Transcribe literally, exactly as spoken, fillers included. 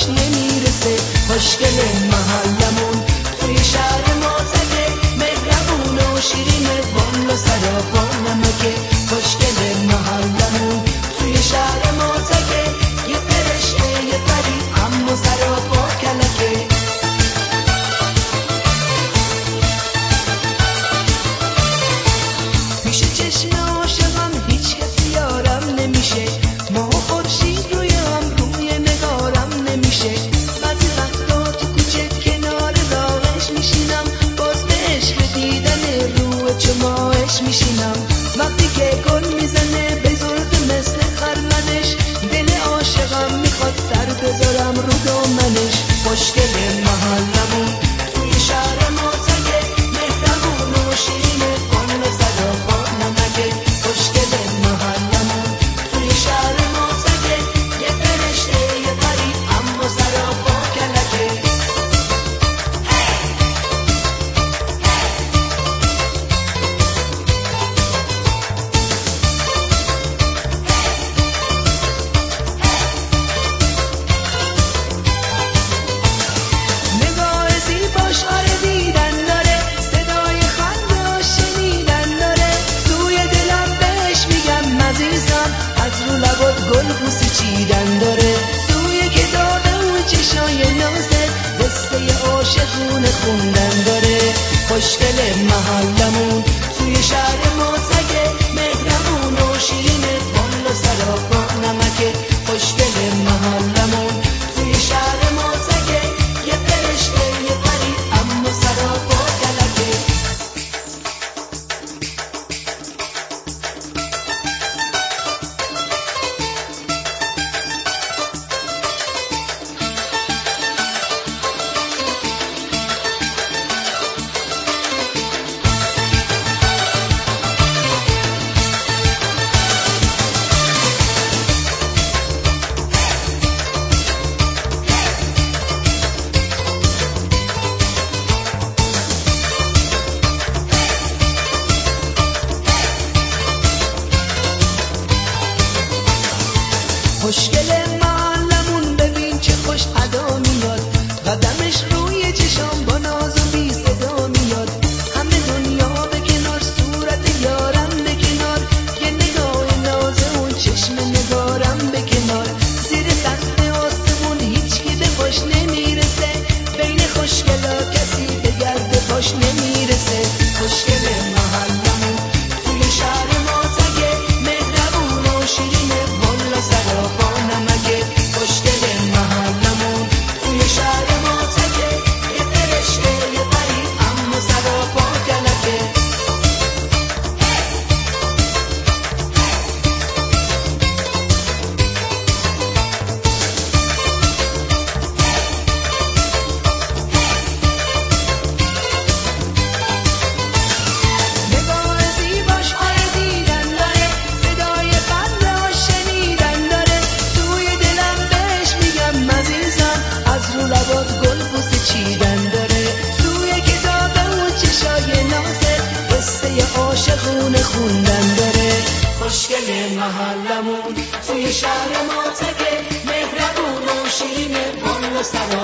نمیرسه. خوشگل محلمون توی شهر ما تگه، مهربون و شیرینه، والا سراپا نمکه. خوشگل محلمون توی شهر ما تگه، یه فرشته یه پری اما سراپا کلکه. پیش چشم عاشقم هیچ کسی یارم نمیشه، ماه و خورشید روی هم روی نگارم نمیشه. بعضی وقتا تو کوچه کنار راهش میشینم، باز به عشق دیدن رو چماهش میشینم. وقتی که گل میزنه بزرگ مثل خرمنش، دل عاشقم میخواد سر بذارم رو دامنش. خوشگل محلمون توی شهر ما تگه، مهربون و شیرینه، والا سراپا نمکه. خوشگل محلمون توی شهر ما تگه، یه فرشته یه پری اما سراپا کلکه. نگاه زیباش آره دیدن داره، صدای خنده شنیدن داره. توی دلم بهش میگم عزیزم، از رو لبات گل بوسی چیدن داره. توی کتاب اون چشای نازت قصه عاشقونه خوندن داره. خوشگل محلمون توی شهر ما تگه، مهربون و شیرینه، والا سراپا نمکه. خوشگل محلمون توی شهر ما تگه، یه فرشته یه پری اما سراپا کلکه. خوشگل محلمون ببین چه خوش ادا میاد، قدمش روی چشام با ناز و بی صدا میاد. همه دنیا به کنار، صورت یارم به کنار، یه نگاه نازه اون چشم نگارم به کنار. زیر سقف آسمون هیچ کی به خوش نمیرسه، بین خوشگلا کسی به گرد پاش نمیرسه. خوشگل محلمون توی شهر ما تگه، مهربون و شیرینه، والا سراپا نمکه. خوشگل محلمون توی شهر ما تگه، یه فرشته یه پری اما سراپا کلکه. نگاه زیباش آره دیدن داره، صدای خنده شنیدن داره. توی دلم بهش میگم عزیزم، از رو لبات گل بوسه چیدن داره. توی کتاب اون چشای نازت قصه عاشقونه خوندن داره. خوشگل محلمون توی شهر ما تگه، مهربون و شیرینه، والا سراپا